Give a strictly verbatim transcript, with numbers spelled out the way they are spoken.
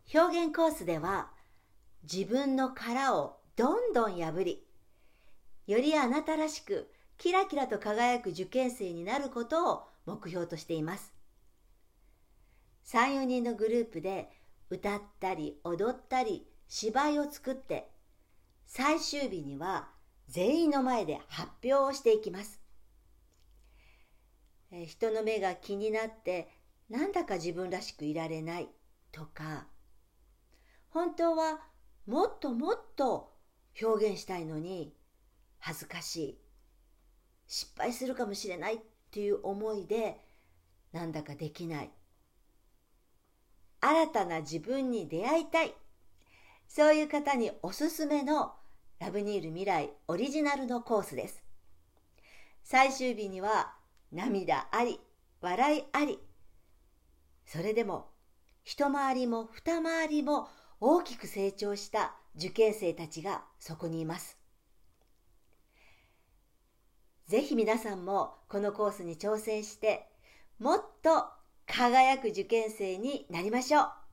表現コースでは自分の殻をどんどん破り、よりあなたらしくキラキラと輝く受験生になることを目標としています。さん、よにんのグループで歌ったり踊ったり芝居を作って、最終日には全員の前で発表をしていきます。え人の目が気になってなんだか自分らしくいられないとか、本当はもっともっと表現したいのに恥ずかしい、失敗するかもしれないっていう思いでなんだかできない、新たな自分に出会いたい、そういう方におすすめのラブニール未来オリジナルのコースです。最終日には涙あり、笑いあり、それでも一回りも二回りも大きく成長した受験生たちがそこにいます。ぜひ皆さんもこのコースに挑戦して、もっと輝く受験生になりましょう。